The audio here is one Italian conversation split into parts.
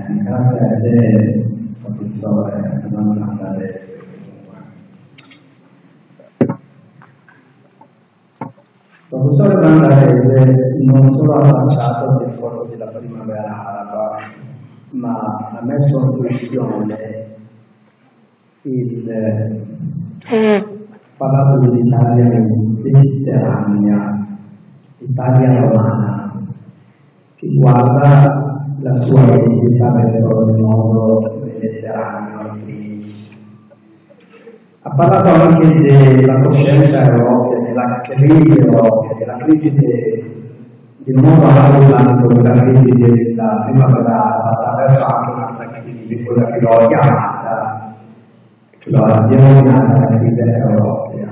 carattere professore non andare. Il professore Bandarese non solo ha lanciato il discorso della primavera araba, ma ha messo in questione parlato dell'Italia mediterranea, l'Italia romana, che guarda la sua identità verso il mondo mediterraneo. Ha parlato anche della coscienza europea, della crisi europea, della crisi del mondo arabo, della crisi della primavera, attraverso anche un'altra crisi, quella che l'ho chiamata, che l'ho denominata la crisi europea.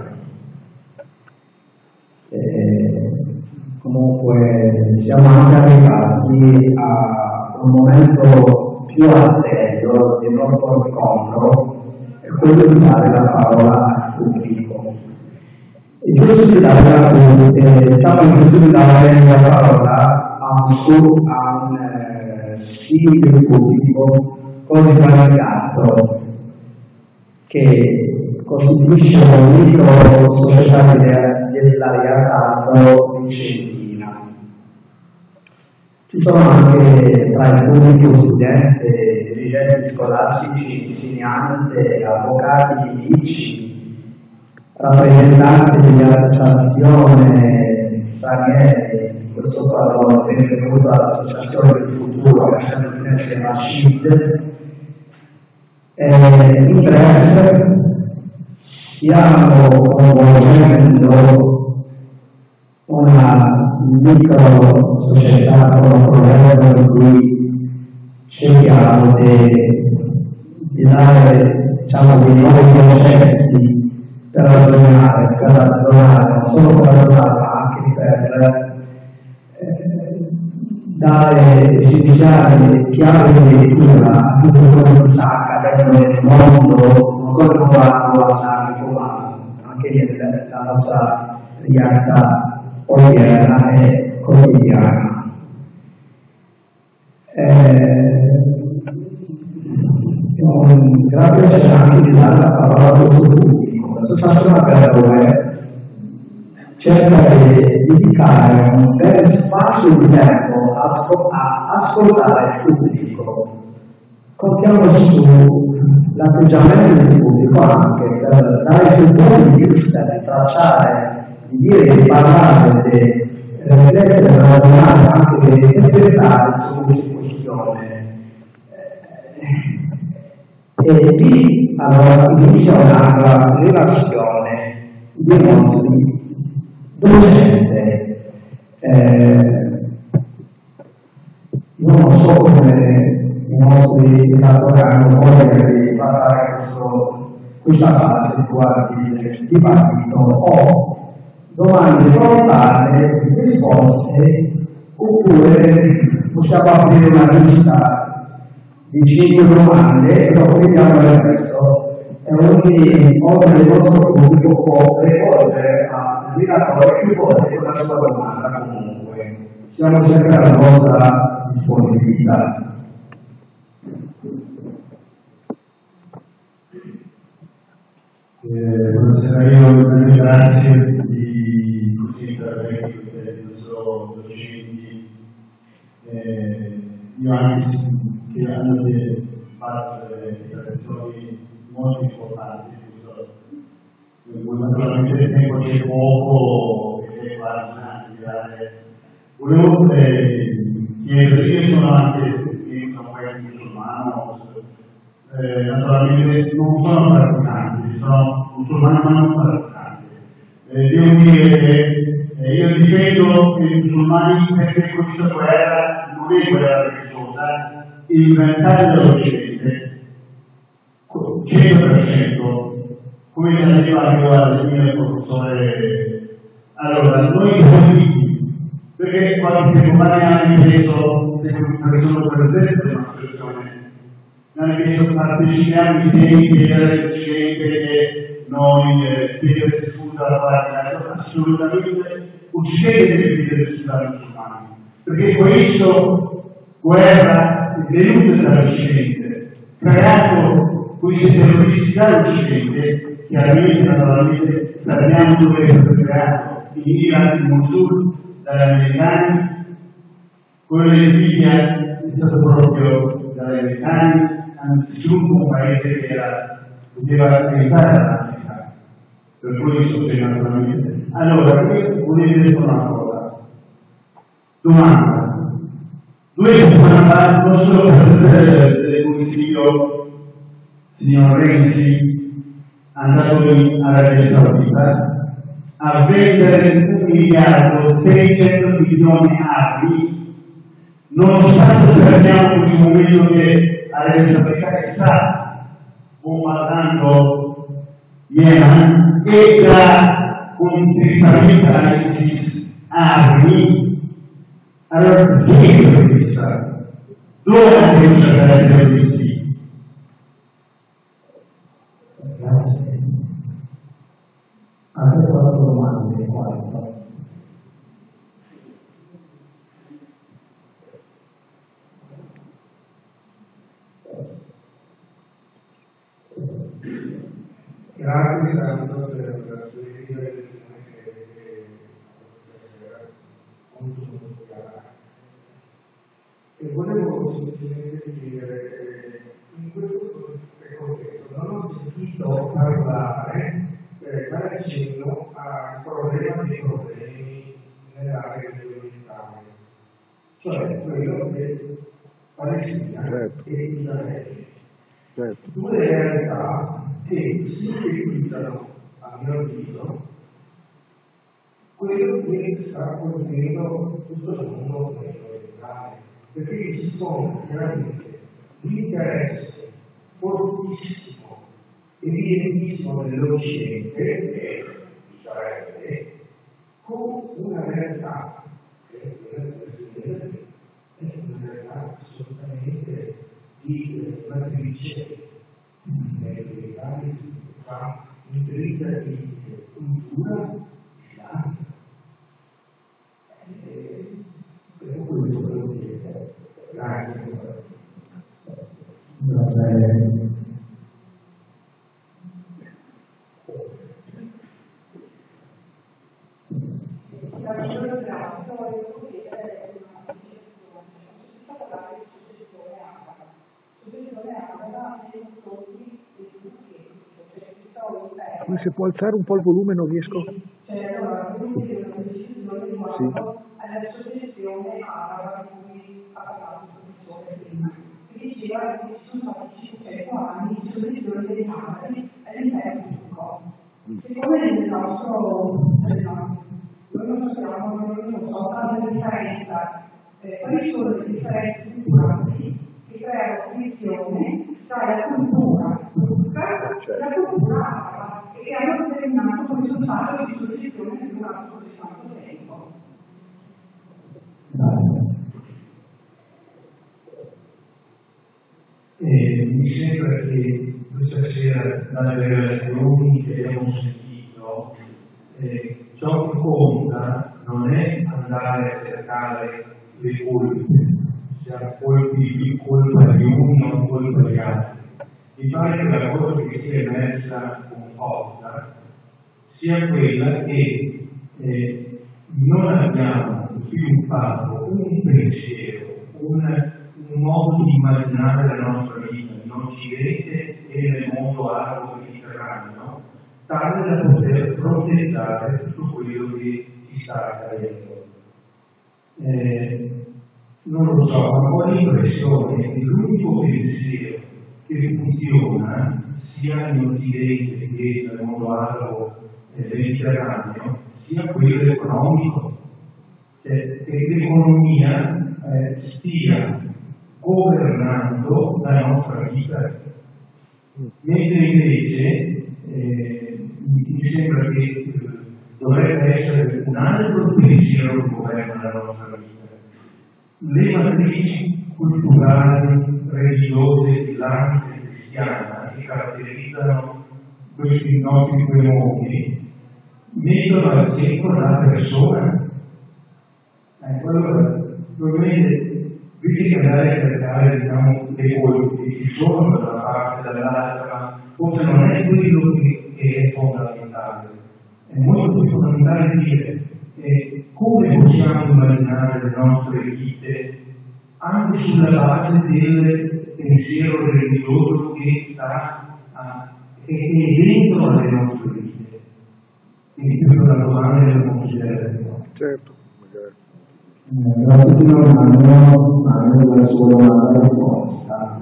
Comunque siamo anche arrivati a un momento più atteso del nostro incontro, è quello di dare la parola al pubblico. E giusto di dare la parola a un simile pubblico così qualificato che costituisce un micro società della realtà vicentina. Ci sono anche tra il pubblico studenti, dirigenti scolastici, insegnanti, avvocati, medici, rappresentanti delle associazioni straniere. In questo caso benvenuto all'Associazione del Futuro, che è sempre la SCID. In breve, stiamo coinvolgendo una micro società con un progetto in cui cerchiamo di dare, dei nuovi concetti per ragionare, non solo per ragionare, ma anche per dare significare chiave di lettura a tutto quello che sta accadendo nel mondo, non solo come ma anche nella nostra realtà odierna e quotidiana. Grazie anche di dare la parola a questo pubblico. L'associazione Aperture cerca di dedicare un bel spazio di tempo a ascoltare il pubblico. Contiamo sull'atteggiamento del pubblico anche per dare il punto di vista, di tracciare, di dire, di parlare, di riflettere, ragionare, anche di interpretare su questa questione. E lì allora inizia una relazione dei nostri docenti. Io non so come i nostri educatori hanno voglia di parlare questa fase di dibattito o domande frontali, risposte, oppure possiamo aprire una lista di 5 domande e dopo vediamo il resto. E ogni del nostro pubblico può rivolgere al relatore più volte una sua domanda comunque. Siamo sempre alla vostra disponibilità. Buonasera, io grazie di questi interventi dei nostri docenti. Io anche che hanno fatto delle dichiarazioni molto importanti. Naturalmente il tempo c'è poco e volevo chiedere, io sono anche un musulmano, naturalmente non sono praticanti, sono musulmano ma non praticanti. Devo dire che io difendo che i musulmani perché questa guerra non è guerra religiosa, inventata dall'Occidente, 100%. Come mi ha detto al mio professore, allora noi politici, perché qualche tempo fa ne hanno preso, perché sono presente una situazione, ne hanno preso partecipiamo i temi dell'Occidente che noi chiedere scusa alla parte, assolutamente uccidere delle musulmani, perché questo guerra venute dall'Occidente, creato questi terroristi dall'Occidente, chiaramente, naturalmente, sappiamo dove è stato creato, in Iran, in Mosul, dagli americani, quello in Libia è stato proprio dagli americani, anzitutto un paese che poteva aiutare l'Africa, per questo che naturalmente. Allora, io volevo dire una cosa. Domanda. 2 settimane fa, non solo per il Consiglio, signor Renzi, andato in Arabia Saudita, a vendere 1.600 milioni armi, nonostante sappiamo in un momento che Arabia Saudita sta bombardando Yemen e dà contributivamente all'ISIS armi. Allora, perché è questa? Dove è la denuncia per i terroristi? Grazie. Anche quattro domande, 4. Grazie tanto per la sua riflessione che molto chiara. E volevo semplicemente dire in questo contesto non ho sentito parlare dare cenno al problema dei problemi nell'area regionale, cioè quello che Palestina e Israele. Due realtà che sintetizzano, a mio avviso, quello che sta colpendo tutto il mondo occidentale, perché ci sono chiaramente l'interesse fortissimo, evidentissimo dell'Occidente, che è Israele, con una realtà che è una realtà assolutamente di matrice militare, fa un'intervista di cultura islamica. Per questo volevo dire. Grazie. Come si può alzare un po' il volume? Non riesco. Sì. All'associazione araba di cui ha parlato il professore prima, che diceva che ci sono stati 500 anni di soluzione dei arabi all'interno di Turco. Siccome nel nostro, noi non so, tanta differenza, quali sono le differenze culturali che creano frizione tra la cultura turca e la cultura araba e che hanno determinato questo stato di soluzione che durato così tanto tempo. Mi sembra che questa sera, dalle relazioni che abbiamo sentito, ciò che conta non è andare a cercare le colpe, sia colpa di uno o colpa di altri. Mi pare che la cosa che sia emersa con forza sia quella che non abbiamo sviluppato un pensiero, un modo di immaginare la nostra vita in Occidente e nel mondo arabo-mediterraneo, tale da poter fronteggiare tutto quello che ci sta accadendo. Non lo so, ma ho l'impressione che l'unico pensiero che funziona sia in Occidente che nel mondo arabo-mediterraneo sia quello economico, cioè che l'economia stia governando la nostra vita, mentre invece mi sembra che dovrebbe essere un altro pensiero che governa la nostra vita. Le matrici culturali, religiose, islamiche e cristiane che caratterizzano questi nostri due mondi mettono al centro la persona. Allora, probabilmente invece che andare a cercare, diciamo, le colpe che ci sono da una parte e dall'altra, forse non è quello che è fondamentale. È molto più fondamentale dire come possiamo immaginare le nostre vite anche sulla base del pensiero religioso che è dentro alle nostre vite. Quindi più una domanda e una considerazione. Certo, magari. Grazie Normanno, ma la sua risposta.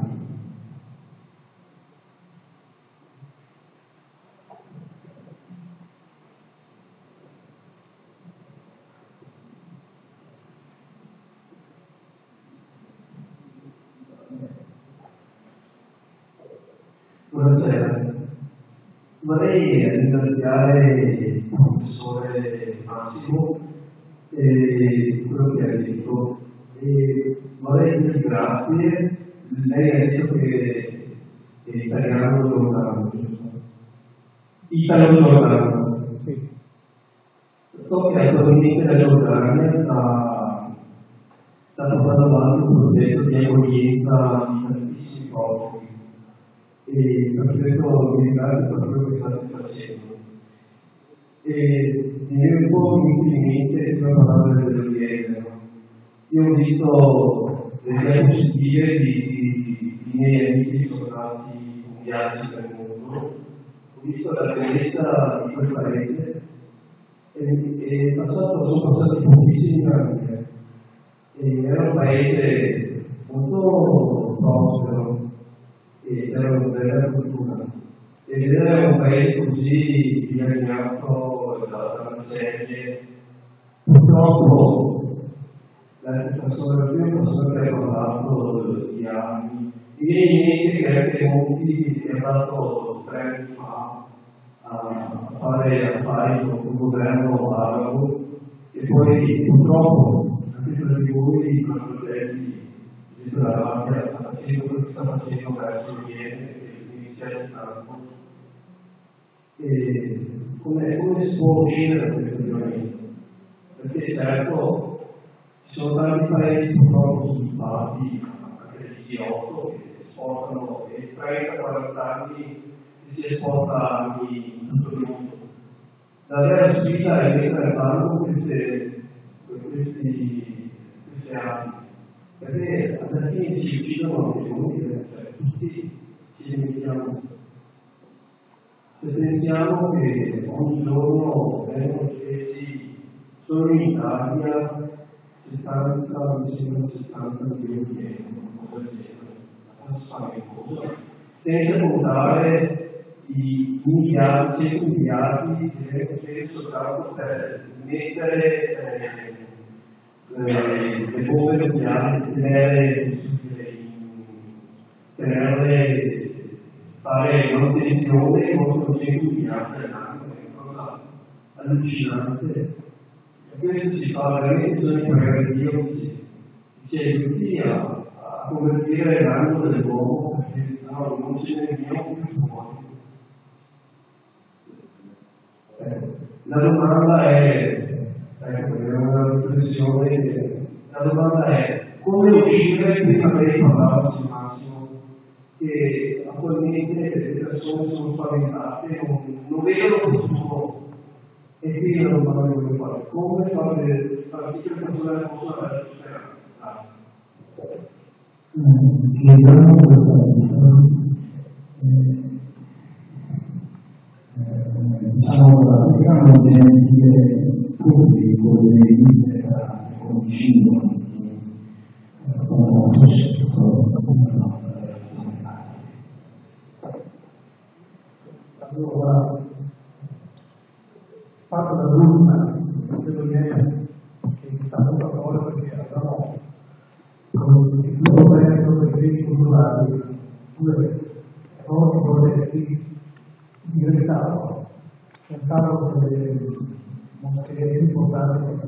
Buonasera, vorrei ringraziare il professore Massimo e quello che ha detto e vorrei dire grazie. Lei ha detto che è italiano giordano, italo giordano. So che attualmente la Giordania sta portando avanti un progetto di accoglienza di tantissimi popoli. E per questo vi ringrazio per quello che state facendo. E mi viene un po' in mente prima parlare dell'Oriente. Io ho visto le diapositive di miei amici che sono stati in viaggi per il mondo, ho visto la bellezza di quel paese e sono passati pochissimi anni. Era un paese molto prospero. E era una bella cultura. E vedere un paese così dilaniato da miserie, purtroppo la trasformazione è una cosa che ha parlato di anni. Mi viene in mente che anche Monti è andato 3 anni fa a fare affari con un governo arabo e poi purtroppo anche tra di voi i progetti la mafia sta facendo quello che sta facendo verso l'Oriente e inizia il campo. E come si può uscire da questo cambiamento? Perché certo ci sono tanti paesi purtroppo sviluppati, anche di G8, che esportano e 30-40 anni si esporta armi in tutto il mondo. La vera sfida è mettere a bando queste armi. Perché alla fine ci uccidono anche noi, cioè tutti ci dimentichiamo. Se pensiamo che ogni giorno vengono uccisi solo in Italia 70 milioni di euro, una cosa spaventosa, senza contare i miliardi, 100 miliardi che vengono spesi soltanto per mettere le bombe nucleari, fare manutenzione contro 100 miliardi all'anno, è una cosa allucinante. E questo ci fa veramente bisogna pregare Dio che ci aiuti a convertire l'animo dell'uomo, perché no, non ce ne veniamo più fuori. La domanda è, una riflessione, la domanda è come uscire, prima lei parlava sul Massimo, che attualmente le persone sono spaventate, non vedono il futuro, e qui la domanda che voglio fare, come far sì che le persone possano avere speranza? Chiediamo questa diciamo, abbiamo delle pubblico, delle vite con cibo, Allora, fatto da Bruna, credo che è stato da ora perché avevamo il governo per i culturali, due progetti di restauro, delle mostre importanti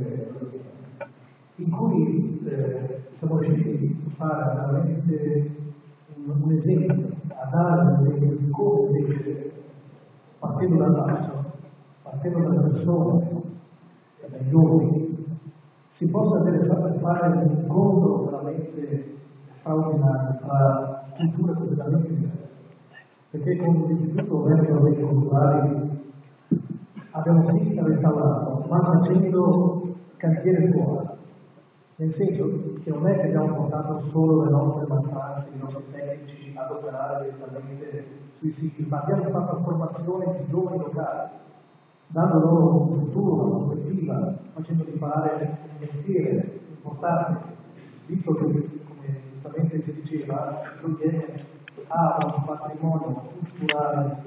in cui siamo riusciti a fare veramente un esempio, a dare un esempio di come invece, partendo dal basso, partendo dalle persone, dai giovani, si possa fare un incontro tra veramente straordinario tra culture completamente diverse. Perché con l'Istituto Vecchio dei Culturali abbiamo sì restaurato, ma facendo cantiere scuola. Nel senso che non è che abbiamo portato solo le nostre mastranze, i nostri tecnici ad operare direttamente sui siti, ma abbiamo fatto formazione di giovani locali, dando loro un futuro, una prospettiva, facendoli fare un mestiere importante, visto che, come giustamente si diceva, l'Unione ha un patrimonio culturale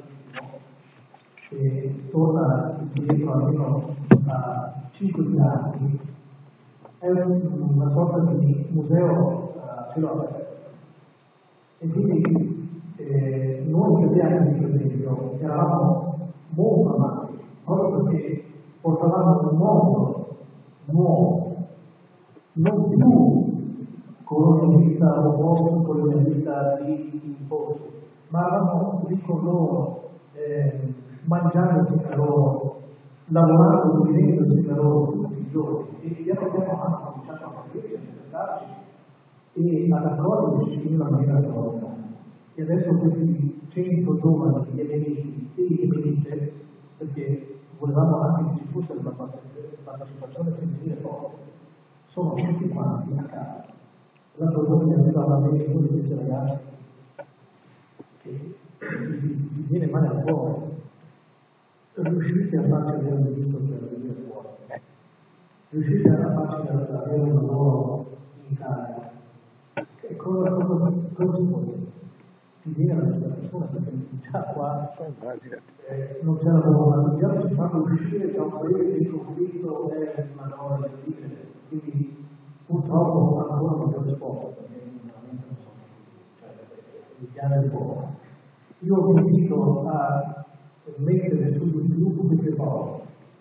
che torna indietro almeno a 5 anni, è una sorta di museo a cielo aperto. E quindi noi italiani, per esempio, eravamo molto avanti, proprio perché portavamo un mondo nuovo, non più colonialista o post-colonialista di imposto, ma eravamo lì con loro, mangiando insieme a loro, lavorando, vivendo insieme a loro tutti i giorni, e piano piano hanno cominciato a crescere, a aspettarci e ad accorgerci in una maniera straordinaria. E adesso questi 100 giovani yemeniti e yemenite, perché volevamo anche che ci fosse una partecipazione femminile forte, sono tutti quanti a casa. L'altro giorno mi arrivava a me uno di questi ragazzi che ti viene male al cuore. Riuscite a farci avere un visto per venire fuori, riuscite a farci avere un lavoro in Italia, e cosa si può dire? Ti viene la persona perché già qua non c'è lavoro, ma già ci fanno uscire da un paese che il conflitto è una cosa difficile, quindi purtroppo ancora non c'è risposta, perché veramente non so, cioè l'Italia è buona. Io vi invito a mettere su YouTube queste parole.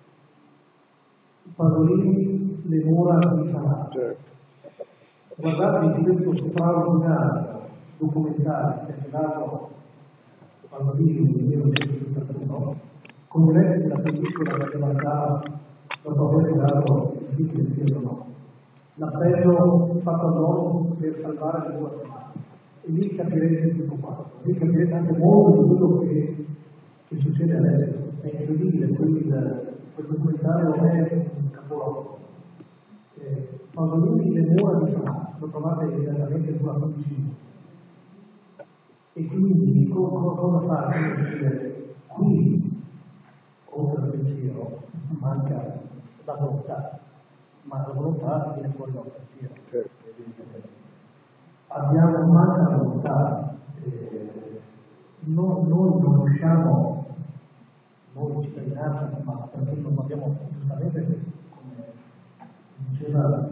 Pasolini, le mura di Sanà. Guardate questo straordinario documentario che è stato Pasolini nel 1971, con la pellicola che guardava dopo aver dato il titolo di Dio no. L'appello fatto all'uomo per salvare le Guatemala. E lì capirete tutto quanto, lì capirete anche molto di quello che succede adesso. È incredibile, quel documentario è un capolavoro. Pasolini, le mura di Sanà, lo trovate immediatamente sulla Fucina. E quindi cosa fare? Qui, oltre al pensiero, manca la volontà, ma la volontà viene fuori dal pensiero. Manca la volontà, noi non riusciamo, noi cittadinanza, ma perché non abbiamo giustamente, come diceva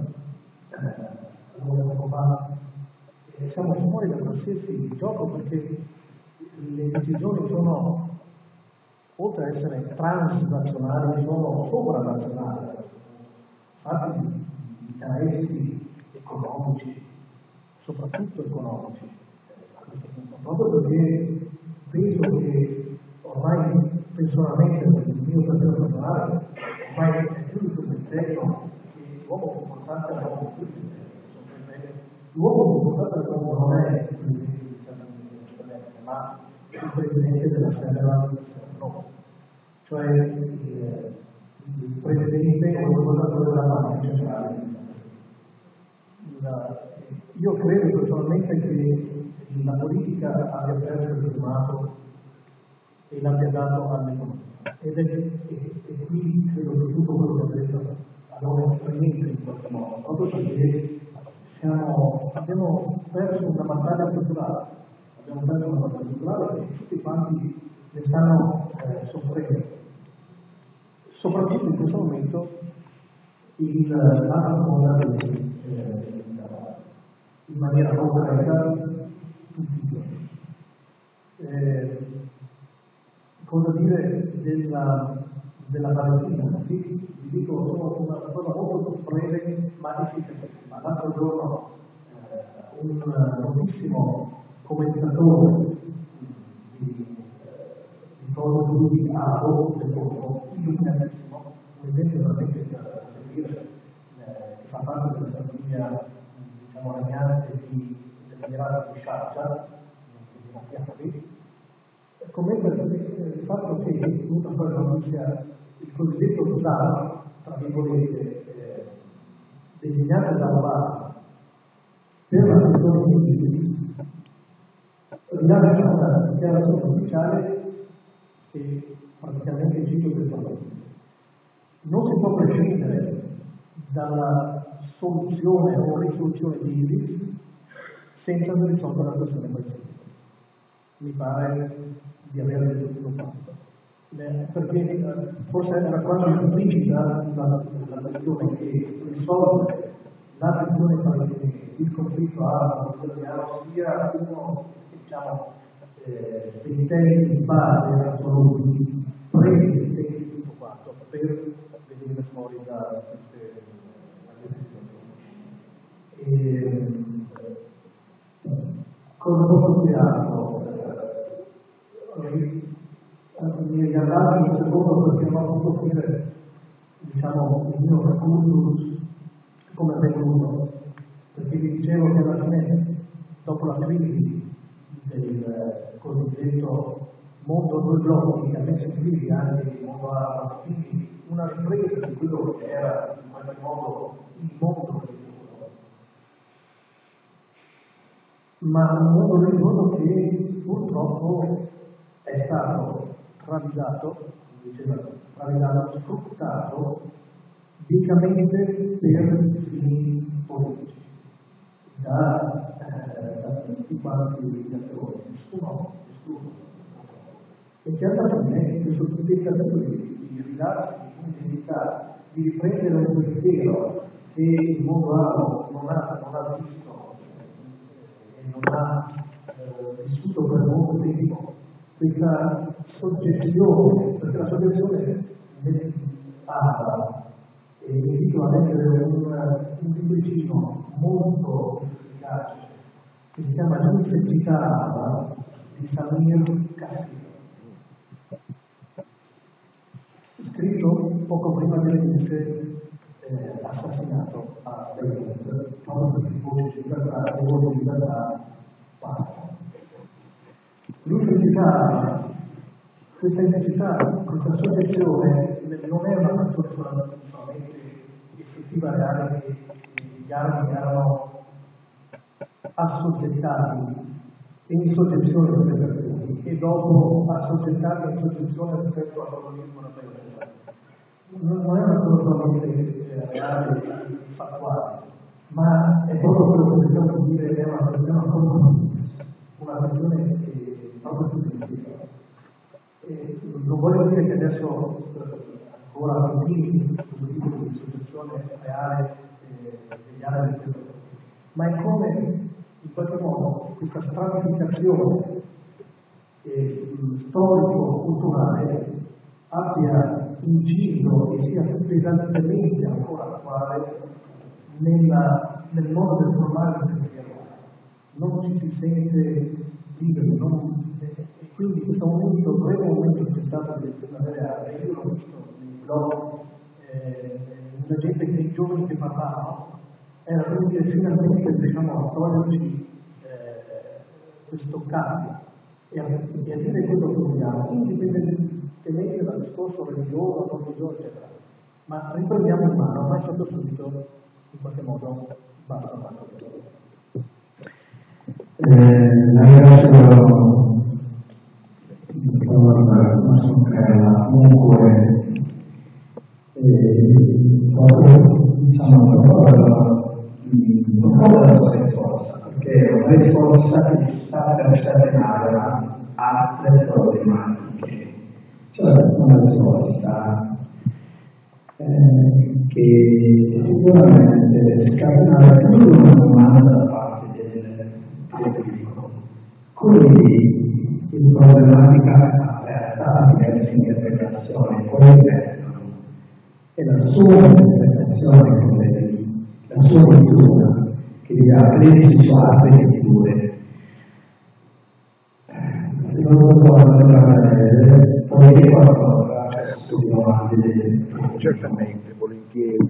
poco fa, siamo fuori da qualsiasi gioco, perché le decisioni sono, oltre ad essere transnazionali, sono sovranazionali, fatti di interessi economici, soprattutto economici, a questo punto, proprio perché penso che ormai personalmente, nel mio pensiero personale, ormai è più di un criterio che l'uomo più importante è l'uomo più l'uomo più importante dell'uomo non è il presidente degli Stati Uniti, ma il presidente della Federal Reserve, cioè il presidente o il governatore della banca centrale. Io credo personalmente che la politica abbia perso il primato e l'abbia dato all'economia. E qui credo che tutto quello che ho detto allora rientra in qualche modo, proprio perché abbiamo perso una battaglia culturale, e tutti quanti ne stanno soffrendo. Soprattutto in questo momento l'altra cosa in maniera concreta tutti i giorni. Cosa dire della Palestina? Sì, vi dico una cosa molto breve ma difficilissima. L'altro giorno un notissimo commentatore di cose di Abo, illuminatissimo, un esempio veramente da seguire, che fa parte della famiglia, diciamo, regnante dell'Emirato di Sharjah, commenta il fatto che tutta quella notizia, il cosiddetto Islam, tra virgolette, designato da Allah per la questione muslimi, rilascia una dichiarazione ufficiale che praticamente cito testualmente: non si può prescindere dalla soluzione o risoluzione di ISIS senza risolvere la questione palestinese. Mi pare di aver detto tutto quanto, perché forse era quasi implicita la questione che risolvere la questione palestinese, il conflitto arabo-israeliano sia uno, diciamo, dei temi di base assoluti, preesistenti di tutto quanto, per venire fuori da queste situazioni. Cosa posso dire altro? Mi riguardate un secondo perché non ho potuto finire, diciamo, il mio recursus come è venuto, perché vi dicevo che alla fine, dopo la crisi del cosiddetto mondo due blocchi che ha messo in crisi anche il mondo arabo, quindi una ripresa di quello che era in qualche modo il mondo del futuro, ma un mondo del futuro che purtroppo è stato travisato, sfruttato vicamente per fini politici da tutti quanti gli attori, nessuno. E che alla fine questo tentativo di ridarsi un'identità, di riprendere un pensiero che il mondo arabo non ha visto e non ha vissuto per molto tempo, questa soggezione, perché la soggezione araba, e invito a leggere un libricino molto efficace che si chiama L'Infettività araba di Samir Kassir, scritto poco prima dell'inizio assassinato a Beirut, proprio per il voce di libertà e voce di libertà passa. L'università, questa identità, questa soggezione non è una questione solamente effettiva reale che gli arabi erano assoggettati in soggezione delle persone e dopo assoggettati in soggezione rispetto all'organismo europeo. Non è una cosa solamente reale e fattuale, ma è proprio quello che possiamo dire è una questione proprio soggettiva. Non voglio dire che adesso ancora continui questo tipo di soggezione reale degli arabi, ma è come in qualche modo questa stratificazione storico-culturale abbia inciso e sia pesantemente ancora attuale nel modo del formare il pensiero. Non ci si sente liberi, e quindi questo momento, breve momento che c'è stato di primavera arabe, io l'ho visto nei blog, la gente, i giovani che parlavano, era venuto finalmente, diciamo, a toglierci questo cambio e a dire quello che vogliamo, indipendentemente dal discorso religioso, non religioso, eccetera. Ma riprendiamo in mano, ma sotto subito, in qualche modo, basta tanto. La ringrazio non so crearla comunque diciamo un po' della sua risposta, perché è una risposta che sta per scatenare altre problematiche, cioè una risposta che sicuramente scatenerà più di una domanda da parte del pubblico. Quindi la problematica aperta a diverse interpretazioni, poi ripetono, e la sua interpretazione, come la sua lettura, che vi ha preso su altre letture. Non lo so, puoi dire qualcosa su domande? Certamente, volentieri.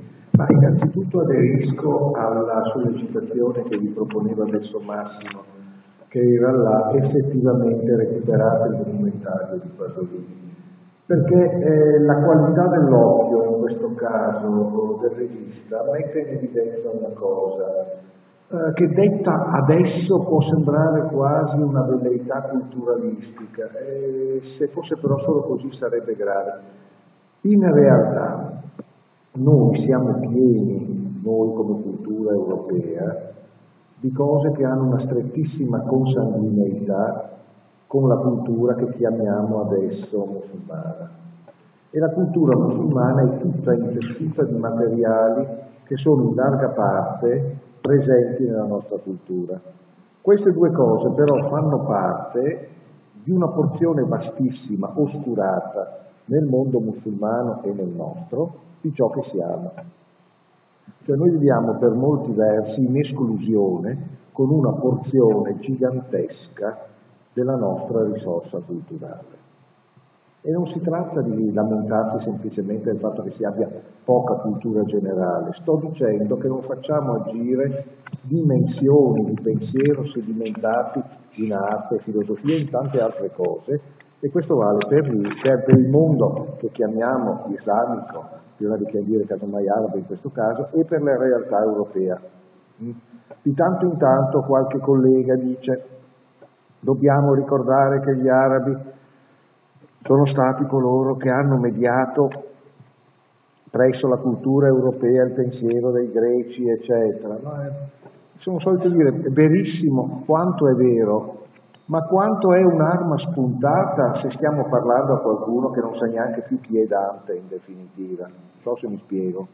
Ma innanzitutto aderisco alla sollecitazione che vi proponeva adesso Massimo, che era là effettivamente recuperate il documentario di Pasolini, perché la qualità dell'occhio, in questo caso del regista, mette in evidenza una cosa che detta adesso può sembrare quasi una velleità culturalistica, se fosse però solo così sarebbe grave. In realtà noi siamo pieni, noi come cultura europea, di cose che hanno una strettissima consanguineità con la cultura che chiamiamo adesso musulmana. E la cultura musulmana è tutta intestita di materiali che sono in larga parte presenti nella nostra cultura. Queste due cose però fanno parte di una porzione vastissima, oscurata nel mondo musulmano e nel nostro, di ciò che siamo. Cioè noi viviamo per molti versi in esclusione con una porzione gigantesca della nostra risorsa culturale. E non si tratta di lamentarsi semplicemente del fatto che si abbia poca cultura generale, sto dicendo che non facciamo agire dimensioni di pensiero sedimentati in arte, filosofia e in tante altre cose, e questo vale per il mondo che chiamiamo islamico, prima di che dire casomai arabo in questo caso, e per la realtà europea. Di tanto in tanto qualche collega dice dobbiamo ricordare che gli arabi sono stati coloro che hanno mediato presso la cultura europea il pensiero dei greci, eccetera. Sono solito dire, è verissimo quanto è vero, ma quanto è un'arma spuntata se stiamo parlando a qualcuno che non sa neanche più chi è Dante, in definitiva. Non so se mi spiego.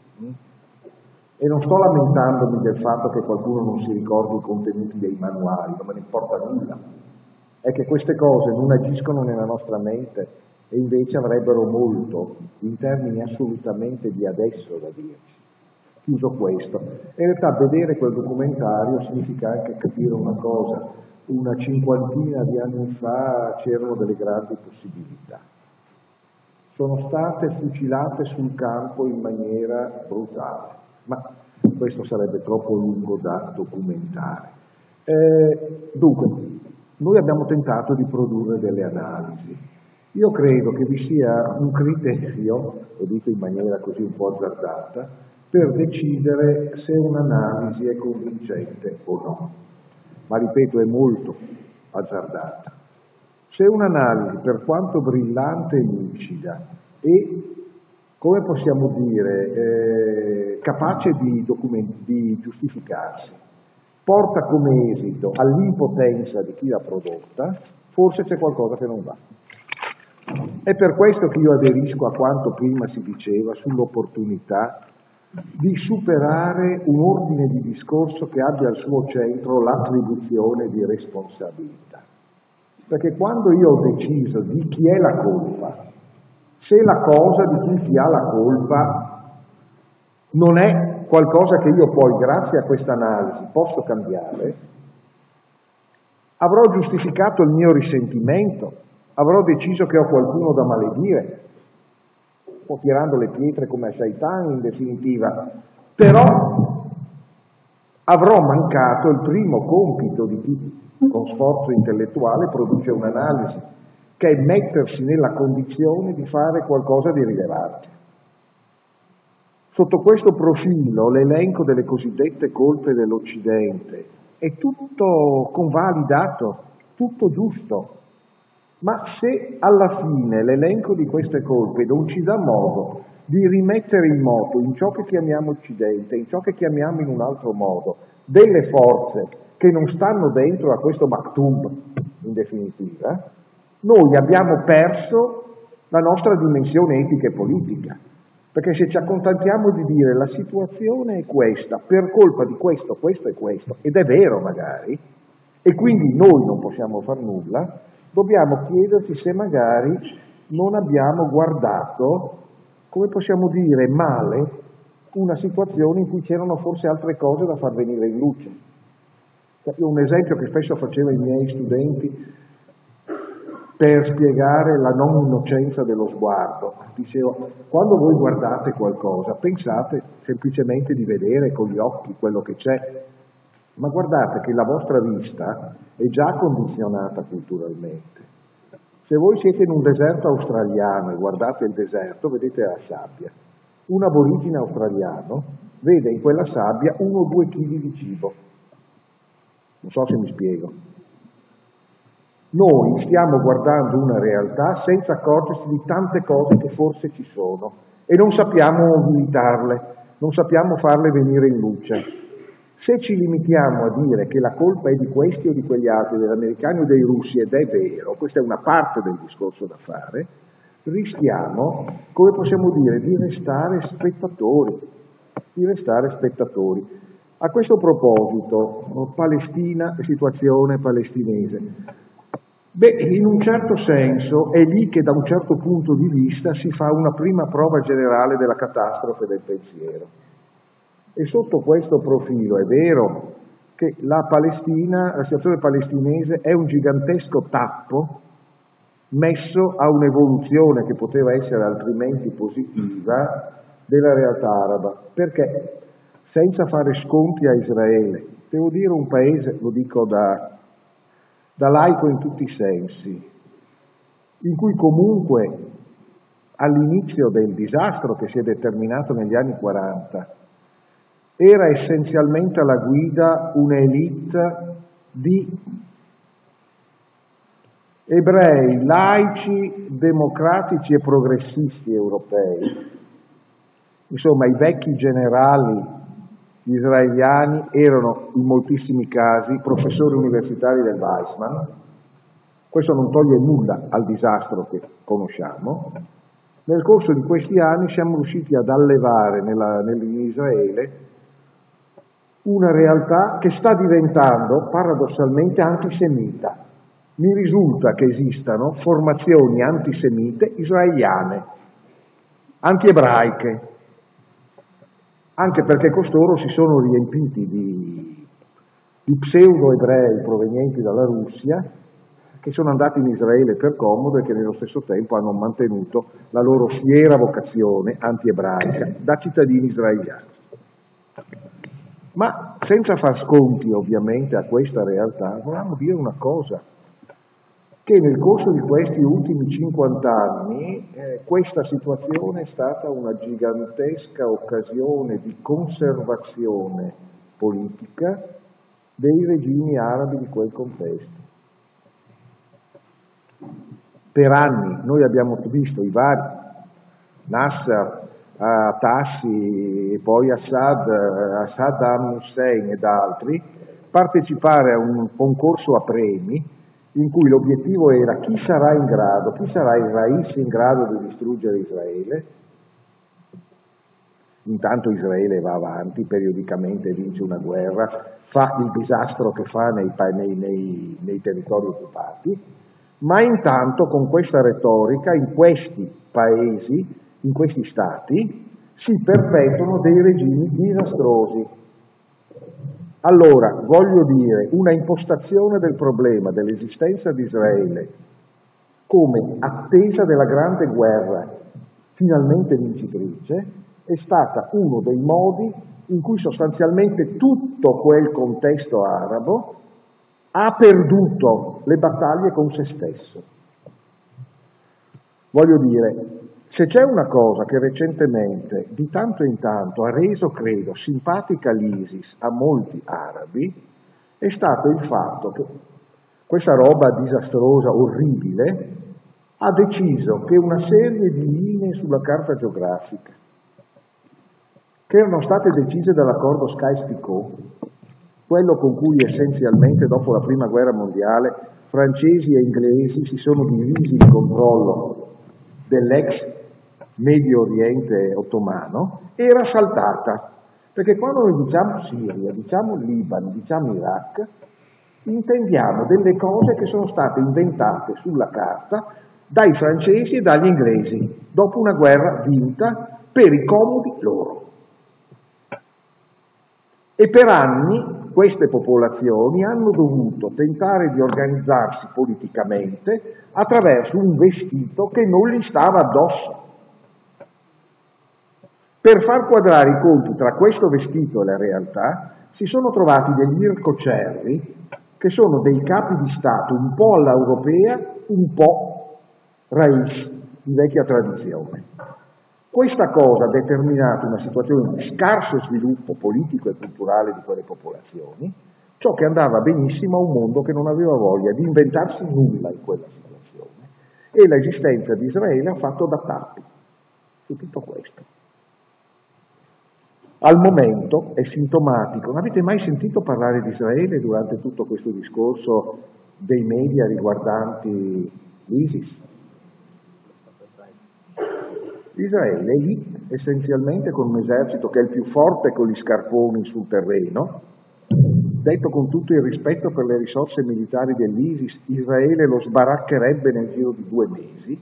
E non sto lamentandomi del fatto che qualcuno non si ricordi i contenuti dei manuali, non me ne importa nulla. È che queste cose non agiscono nella nostra mente e invece avrebbero molto, in termini assolutamente di adesso, da dirci. Chiuso questo. In realtà vedere quel documentario significa anche capire una cosa. Una cinquantina di anni fa c'erano delle grandi possibilità. Sono state fucilate sul campo in maniera brutale, ma questo sarebbe troppo lungo da documentare. Dunque, noi abbiamo tentato di produrre delle analisi. Io credo che vi sia un criterio, lo dico in maniera così un po' azzardata, per decidere se un'analisi è convincente o no. Ma ripeto, è molto azzardata. Se un'analisi, per quanto brillante e lucida, e, come possiamo dire, capace di giustificarsi, porta come esito all'impotenza di chi l'ha prodotta, forse c'è qualcosa che non va. È per questo che io aderisco a quanto prima si diceva sull'opportunità di superare un ordine di discorso che abbia al suo centro l'attribuzione di responsabilità. Perché quando io ho deciso di chi è la colpa, se la cosa di chi ha la colpa non è qualcosa che io poi, grazie a questa analisi, posso cambiare, avrò giustificato il mio risentimento, avrò deciso che ho qualcuno da maledire, o tirando le pietre come a Shaitan in definitiva, però avrò mancato il primo compito di chi con sforzo intellettuale produce un'analisi, che è mettersi nella condizione di fare qualcosa di rilevante. Sotto questo profilo l'elenco delle cosiddette colpe dell'Occidente è tutto convalidato, tutto giusto. Ma se alla fine l'elenco di queste colpe non ci dà modo di rimettere in moto in ciò che chiamiamo Occidente, in ciò che chiamiamo in un altro modo, delle forze che non stanno dentro a questo Maktoum, in definitiva, noi abbiamo perso la nostra dimensione etica e politica. Perché se ci accontentiamo di dire la situazione è questa, per colpa di questo, questo e questo, ed è vero magari, e quindi noi non possiamo far nulla, dobbiamo chiederci se magari non abbiamo guardato, come possiamo dire, male una situazione in cui c'erano forse altre cose da far venire in luce. Un esempio che spesso facevo ai miei studenti per spiegare la non innocenza dello sguardo. Dicevo, quando voi guardate qualcosa, pensate semplicemente di vedere con gli occhi quello che c'è, ma guardate che la vostra vista è già condizionata culturalmente. Se voi siete in un deserto australiano e guardate il deserto, vedete la sabbia. Un aborigine australiano vede in quella sabbia 1 o 2 chili di cibo. Non so se mi spiego. Noi stiamo guardando una realtà senza accorgerci di tante cose che forse ci sono e non sappiamo mobilitarle, non sappiamo farle venire in luce. Se ci limitiamo a dire che la colpa è di questi o di quegli altri, degli americani o dei russi, ed è vero, questa è una parte del discorso da fare, rischiamo, come possiamo dire, di restare spettatori. A questo proposito, Palestina e situazione palestinese. Beh, in un certo senso è lì che da un certo punto di vista si fa una prima prova generale della catastrofe del pensiero. E sotto questo profilo è vero che la situazione palestinese è un gigantesco tappo messo a un'evoluzione che poteva essere altrimenti positiva della realtà araba, perché senza fare sconti a Israele, devo dire un paese, lo dico da laico in tutti i sensi, in cui comunque all'inizio del disastro che si è determinato negli anni 40 era essenzialmente alla guida un'elite di ebrei, laici, democratici e progressisti europei. Insomma, i vecchi generali israeliani erano in moltissimi casi professori universitari del Weizmann. Questo non toglie nulla al disastro che conosciamo. Nel corso di questi anni siamo riusciti ad allevare in Israele una realtà che sta diventando paradossalmente antisemita. Mi risulta che esistano formazioni antisemite israeliane, antiebraiche, anche perché costoro si sono riempiti di pseudo-ebrei provenienti dalla Russia, che sono andati in Israele per comodo e che nello stesso tempo hanno mantenuto la loro fiera vocazione antiebraica da cittadini israeliani. Ma senza far sconti ovviamente a questa realtà, volevamo dire una cosa, che nel corso di questi ultimi 50 anni questa situazione è stata una gigantesca occasione di conservazione politica dei regimi arabi di quel contesto. Per anni noi abbiamo visto i vari Nasser, Tassi e poi Saddam Hussein ed altri partecipare a un concorso a premi in cui l'obiettivo era chi sarà il Rais in grado di distruggere Israele. Intanto Israele va avanti, periodicamente vince una guerra, fa il disastro che fa nei territori occupati, ma intanto con questa retorica in questi paesi, in questi stati, si perpetuano dei regimi disastrosi. Allora, voglio dire, una impostazione del problema dell'esistenza di Israele come attesa della grande guerra finalmente vincitrice è stata uno dei modi in cui sostanzialmente tutto quel contesto arabo ha perduto le battaglie con se stesso. Voglio dire, se c'è una cosa che recentemente, di tanto in tanto, ha reso, credo, simpatica l'ISIS a molti arabi, è stato il fatto che questa roba disastrosa, orribile, ha deciso che una serie di linee sulla carta geografica, che erano state decise dall'accordo Sykes-Picot, quello con cui essenzialmente dopo la Prima Guerra Mondiale francesi e inglesi si sono divisi il controllo dell'ex Medio Oriente ottomano, era saltata, perché quando noi diciamo Siria, diciamo Libano, diciamo Iraq, intendiamo delle cose che sono state inventate sulla carta dai francesi e dagli inglesi, dopo una guerra vinta per i comodi loro. E per anni queste popolazioni hanno dovuto tentare di organizzarsi politicamente attraverso un vestito che non gli stava addosso. Per far quadrare i conti tra questo vestito e la realtà si sono trovati degli ircocerri che sono dei capi di Stato un po' alla europea, un po' raiz, di vecchia tradizione. Questa cosa ha determinato una situazione di scarso sviluppo politico e culturale di quelle popolazioni, ciò che andava benissimo a un mondo che non aveva voglia di inventarsi nulla in quella situazione, e l'esistenza di Israele ha fatto da tappi su tutto questo. Al momento è sintomatico. Non avete mai sentito parlare di Israele durante tutto questo discorso dei media riguardanti l'ISIS? Israele è lì essenzialmente con un esercito che è il più forte con gli scarponi sul terreno. Detto con tutto il rispetto per le risorse militari dell'ISIS, Israele lo sbaraccherebbe nel giro di 2 mesi.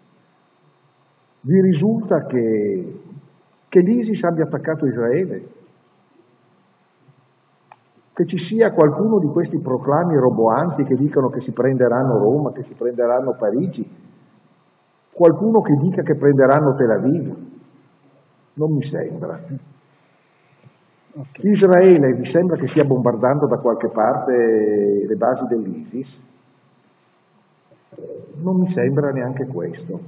Vi risulta che l'ISIS abbia attaccato Israele? Che ci sia qualcuno di questi proclami roboanti che dicono che si prenderanno Roma, che si prenderanno Parigi? Qualcuno che dica che prenderanno Tel Aviv? Non mi sembra. Israele vi sembra che stia bombardando da qualche parte le basi dell'ISIS? Non mi sembra neanche questo.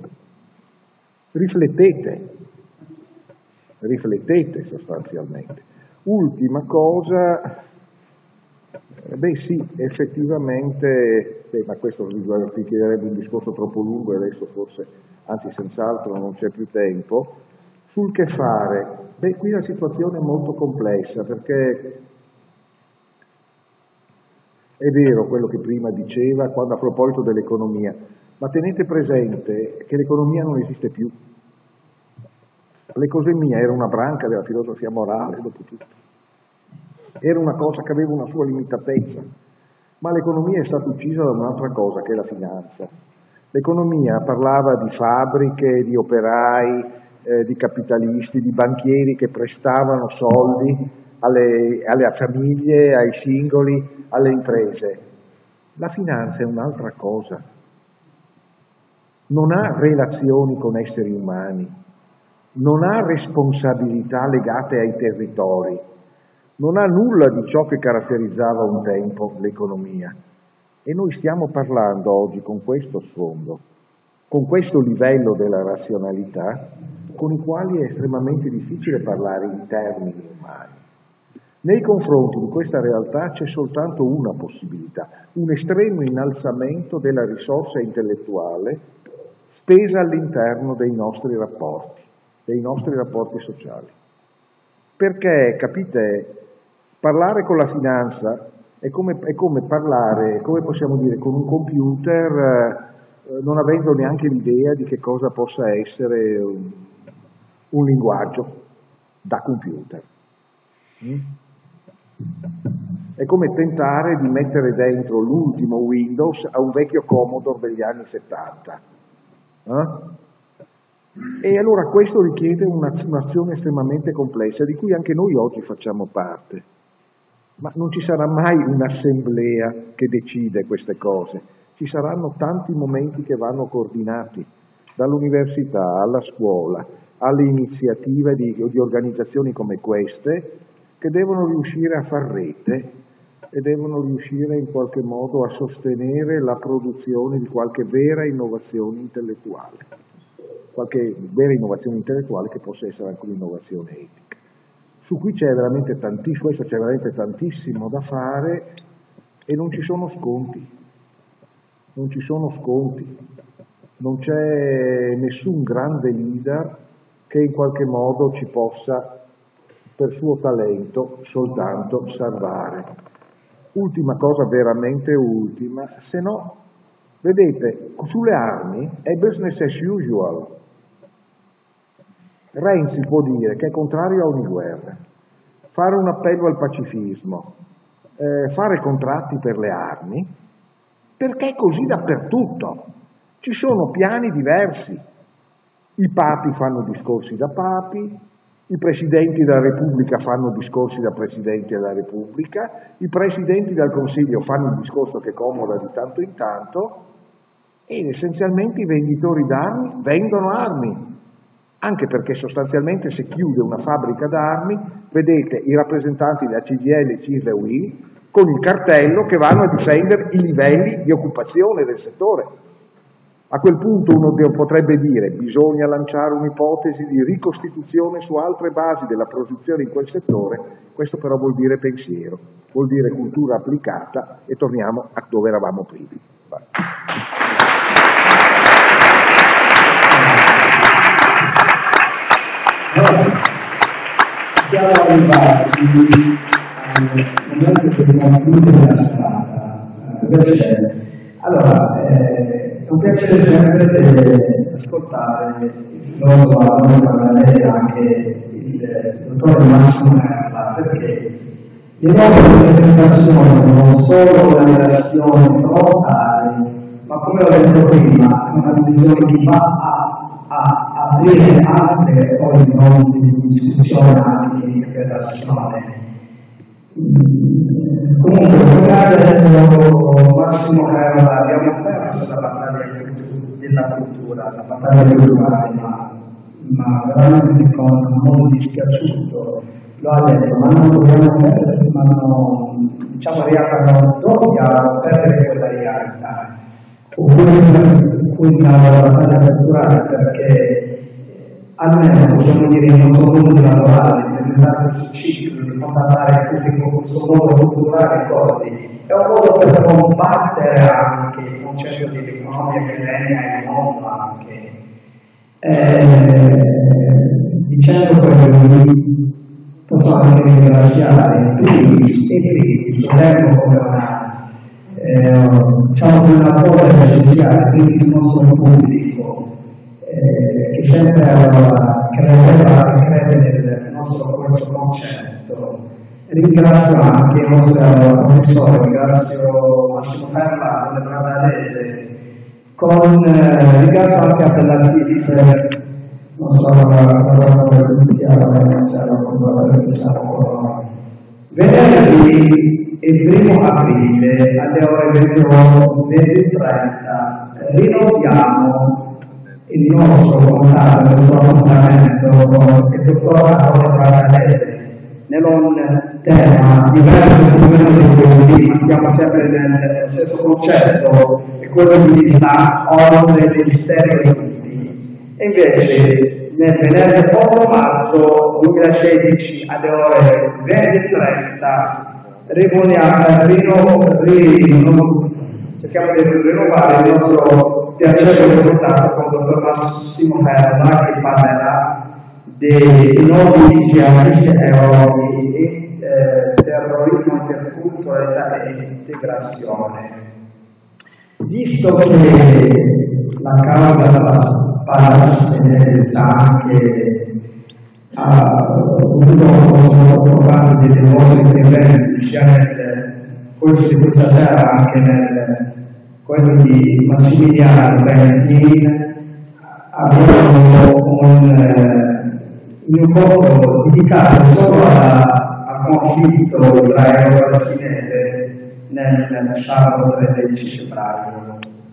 Riflettete sostanzialmente. Ultima cosa, sì, effettivamente, ma questo richiederebbe un discorso troppo lungo e adesso forse, anzi senz'altro non c'è più tempo, sul che fare. Qui la situazione è molto complessa, perché è vero quello che prima diceva quando a proposito dell'economia, ma tenete presente che l'economia non esiste più. L'economia era una branca della filosofia morale, dopo tutto. Era una cosa che aveva una sua limitatezza, ma l'economia è stata uccisa da un'altra cosa, che è la finanza. L'economia parlava di fabbriche, di operai, di capitalisti, di banchieri che prestavano soldi alle famiglie, ai singoli, alle imprese. La finanza è un'altra cosa. Non ha relazioni con esseri umani, non ha responsabilità legate ai territori, non ha nulla di ciò che caratterizzava un tempo l'economia. E noi stiamo parlando oggi con questo sfondo, con questo livello della razionalità, con i quali è estremamente difficile parlare in termini umani. Nei confronti di questa realtà c'è soltanto una possibilità, un estremo innalzamento della risorsa intellettuale spesa all'interno dei nostri rapporti sociali. Perché, capite, parlare con la finanza è come parlare, come possiamo dire, con un computer non avendo neanche l'idea di che cosa possa essere un linguaggio da computer. È come tentare di mettere dentro l'ultimo Windows a un vecchio Commodore degli anni 70. E allora questo richiede un'azione estremamente complessa, di cui anche noi oggi facciamo parte. Ma non ci sarà mai un'assemblea che decide queste cose. Ci saranno tanti momenti che vanno coordinati, dall'università alla scuola, alle iniziative di organizzazioni come queste, che devono riuscire a far rete e devono riuscire in qualche modo a sostenere la produzione di qualche vera innovazione intellettuale. Qualche vera innovazione intellettuale che possa essere anche un'innovazione etica. Su cui c'è veramente tantissimo da fare e non ci sono sconti. Non c'è nessun grande leader che in qualche modo ci possa, per suo talento, soltanto salvare. Ultima cosa, veramente ultima, se no, vedete, sulle armi è business as usual. Renzi può dire che è contrario a ogni guerra, fare un appello al pacifismo, fare contratti per le armi, perché è così dappertutto. Ci sono piani diversi. I papi fanno discorsi da papi, I presidenti della Repubblica fanno discorsi da presidenti della Repubblica, i presidenti del Consiglio fanno il discorso che comoda di tanto in tanto e essenzialmente i venditori d'armi vendono armi, anche perché sostanzialmente se chiude una fabbrica d'armi, vedete i rappresentanti della CGIL, CISL e UIL con il cartello che vanno a difendere i livelli di occupazione del settore. A quel punto uno potrebbe dire bisogna lanciare un'ipotesi di ricostituzione su altre basi della produzione in quel settore, questo però vuol dire pensiero, vuol dire cultura applicata e torniamo a dove eravamo prima. Vai. Siamo arrivati al momento che dobbiamo chiudere la strada. Allora, è un piacere sempre ascoltare il filosofo Antonio Paganelli e anche il dottore Massimo Merla, perché le nuove presentazioni non solo una relazione frontale, ma come ho detto prima, è una visione che va a aprire altre orizzonti di discussione anche di interpretazione. Comunque, adesso Massimo Merla abbiamo perso la battaglia della cultura, la battaglia culturale, ma veramente con molto dispiaciuto lo ha detto, ma non dobbiamo perdere, ma non, diciamo, dobbiamo perdere quella realtà. Quindi la battaglia culturale, perché almeno possiamo dire il nostro modo di lavorare, di presentare questo ciclo, di contattare il pubblico con questo modo culturale corti, è un modo per combattere anche il concetto di economia che regna il mondo anche. Dicendo quello posso anche ringraziare tutti Solerno come una cosa essenziale, quindi il nostro pubblico che sempre crede nel nostro questo concetto. Ringrazio anche il nostro professore, ringrazio Massimo Merla, del Bradalese, ringrazio anche a Bellatif, non so venerdì il 1 aprile alle ore 20:30 rinnoviamo il nostro contatto, il nostro appuntamento con il dottor Antonio Bradalese nel tema diverso di quello di cui ma siamo sempre nel stesso concetto, è quello di vista ordine degli stereotipi. E invece nel venerdì 8 marzo 2016 alle ore 20:30 cerchiamo di rinnovare il nostro piacevole contatto con il dottor Massimo Merla, che parlerà dei nuovi jihadisti e terrorismo interculturalità e integrazione. Visto che la causa della palestinese anche ha avuto parte delle nostre interventi sia quello di questa sera anche nel quello di Massimiliano Bentin, abbiamo un incontro dedicato solo al conflitto israelo-palestinese nel sabato 13 febbraio.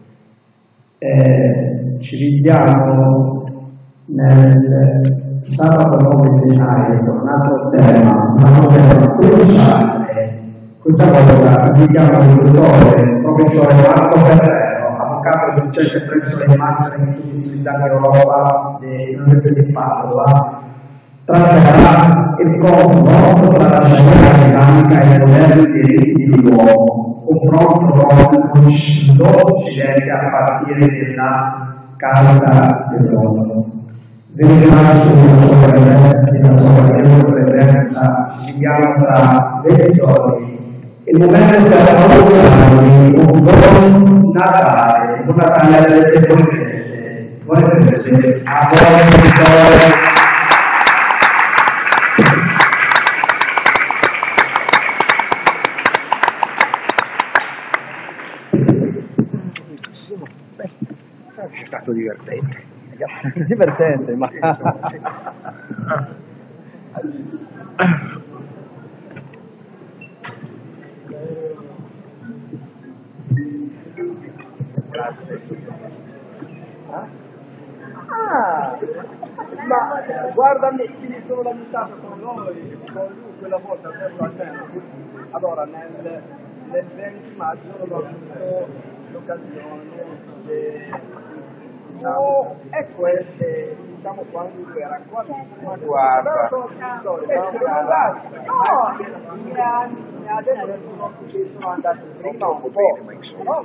Ci vediamo nel sabato 9 gennaio, un altro tema cruciale. Questa volta vediamo il dottore, professore Marco Ferrero, avvocato docente presso le Master Università d'Europa dell'Università di Padova. Tratterà il confronto tra la scienza islamica e i moderni diritti dell'uomo, confronto con l'Occidente a partire dalla Carta dell'ONU. Vi ringrazio della sua presenza, ci vediamo tra 20 giorni. Il momento per augurarvi un buon Natale, alle buone feste, a voi. È stato divertente. Divertente, ma Ah, ma guardami chi mi sono lamentato con lui quella volta allora nel 20 maggio ho avuto l'occasione e queste diciamo quando era quasi ma guarda no mi ha detto che sono andato prima un po'